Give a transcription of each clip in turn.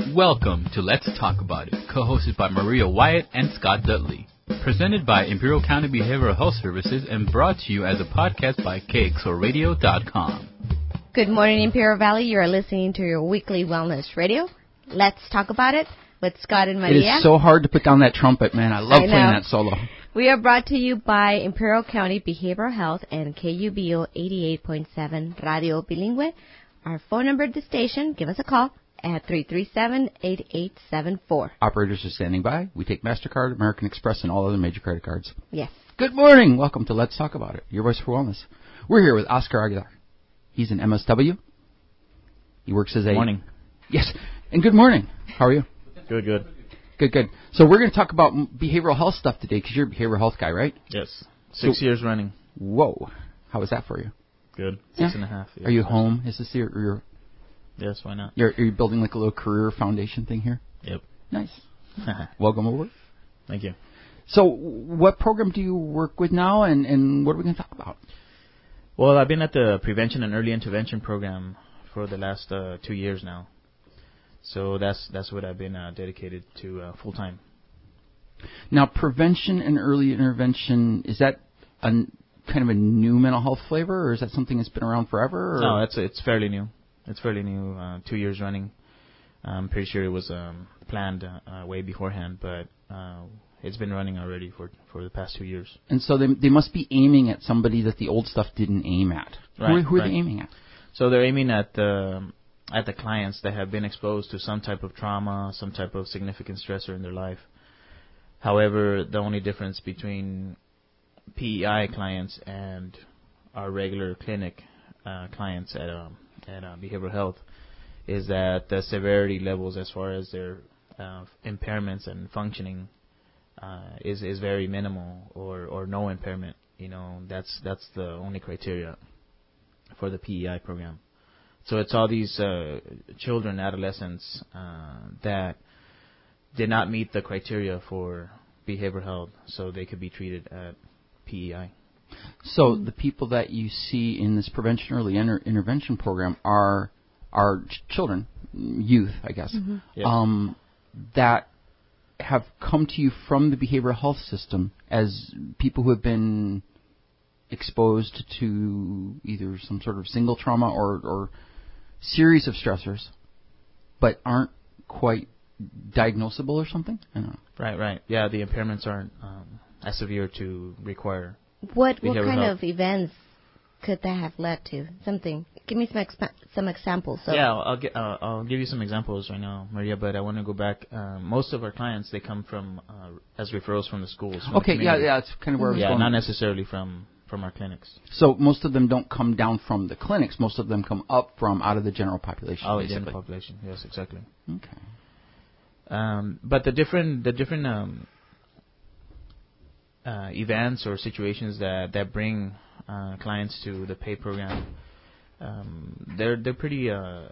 Welcome to Let's Talk About It, co-hosted by Maria Wyatt and Scott Dudley. Presented by Imperial County Behavioral Health Services and brought to you as a podcast by KXORadio.com. Good morning, Imperial Valley. You are listening to your weekly wellness radio. Let's Talk About It with Scott and Maria. It is so hard to put down that trumpet, man. I love playing that solo. We are brought to you by Imperial County Behavioral Health and KUBO 88.7 Radio Bilingüe. Our phone number at the station, give us a call at 337-8874. Operators are standing by. We take MasterCard, American Express, and all other major credit cards. Yes. Good morning. Welcome to Let's Talk About It, your voice for wellness. We're here with Oscar Aguilar. He's an MSW. He works as a... Morning. Yes. And good morning. How are you? Good. Good. So we're going to talk about behavioral health stuff today because you're a behavioral health guy, right? Yes. 6 years running. Whoa. How was that for you? Good. Yeah. 6.5 years. Are you home? Is this your... Yes, why not? Are you building like a little career foundation thing here? Yep. Nice. Welcome over. Thank you. So what program do you work with now, and what are we going to talk about? Well, I've been at the Prevention and Early Intervention program for the last 2 years now. So that's what I've been dedicated to full-time. Now, prevention and early intervention, is that kind of a new mental health flavor, or is that something that's been around forever? Or? No, it's fairly new. It's fairly new, 2 years running. I'm pretty sure it was planned way beforehand, but it's been running already for the past 2 years. And so they must be aiming at somebody that the old stuff didn't aim at. Right, Who are they aiming at? So they're aiming at the clients that have been exposed to some type of trauma, some type of significant stressor in their life. However, the only difference between PEI clients and our regular clinic clients at behavioral health is that the severity levels as far as their impairments and functioning is very minimal or no impairment. You know, that's the only criteria for the PEI program. So it's all these children, adolescents that did not meet the criteria for behavioral health, so they could be treated at PEI. So the people that you see in this prevention early intervention program are children, youth, I guess, Yep. that have come to you from the behavioral health system as people who have been exposed to either some sort of single trauma or series of stressors, but aren't quite diagnosable or something? I don't know. Right. Yeah, the impairments aren't as severe to require. What kind of events could that have led to? Something. Give me some examples. So. Yeah, I'll give you some examples right now, Maria. But I want to go back. Most of our clients, they come from as referrals from the schools. From Okay, the yeah, that's kind of where I was going. Yeah, not necessarily from our clinics. So most of them don't come down from the clinics. Most of them come up from out of the general population. Out of basically. the general population. Yes, exactly. Okay. But the different events or situations that bring clients to the pay program, they're pretty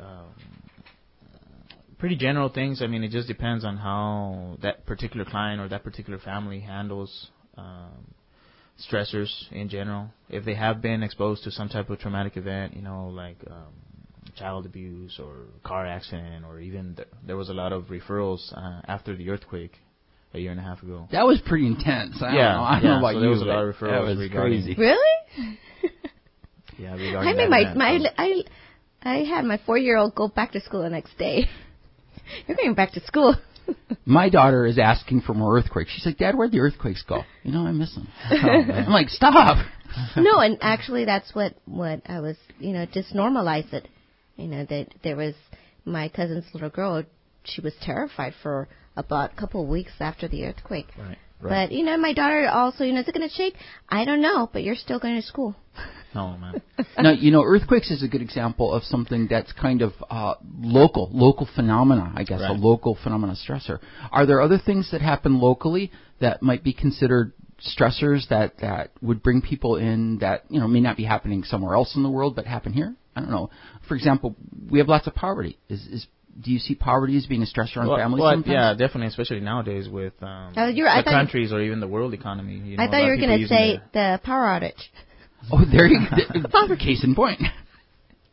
general things. I mean, it just depends on how that particular client or that particular family handles stressors in general. If they have been exposed to some type of traumatic event, you know, like child abuse or car accident, or even there was a lot of referrals after the earthquake a year and a half ago. That was pretty intense. I don't know about so you. there was a lot of referrals. That was regarding crazy. Really? Yeah, I regarding made that event. I had my 4-year-old go back to school the next day. You're going back to school. My daughter is asking for more earthquakes. She's like, Dad, where'd the earthquakes go? You know, I miss them. I'm like, stop. No, and actually that's what I was, just normalize it. That there was my cousin's little girl. She was terrified for about a couple of weeks after the earthquake. Right. But, my daughter also, is it going to shake? I don't know, but you're still going to school. No, man. Now, earthquakes is a good example of something that's kind of local phenomena, I guess, Right. a local phenomena stressor. Are there other things that happen locally that might be considered stressors that would bring people in that, may not be happening somewhere else in the world but happen here? I don't know. For example, we have lots of poverty. Do you see poverty as being a stressor on families sometimes? Yeah, definitely, especially nowadays with the countries or even the world economy. I thought you were going to say the power outage. Oh, there you go. Case in point.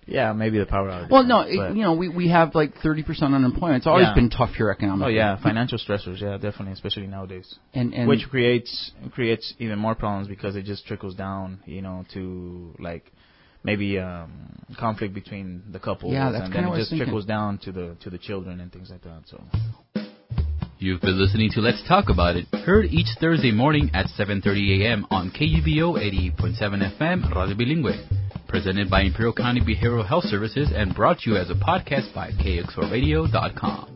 Yeah, maybe the power outage. Well, no, we have like 30% unemployment. It's always been tough here economically. Oh yeah, financial stressors. Yeah, definitely, especially nowadays. And which creates even more problems because it just trickles down, to like maybe conflict between the couples, and then it just trickles down to the children and things like that. So. You've been listening to Let's Talk About It, heard each Thursday morning at 7:30 a.m. on KUBO 88.7 FM Radio Bilingüe. Presented by Imperial County Behavioral Health Services and brought to you as a podcast by KXORadio.com.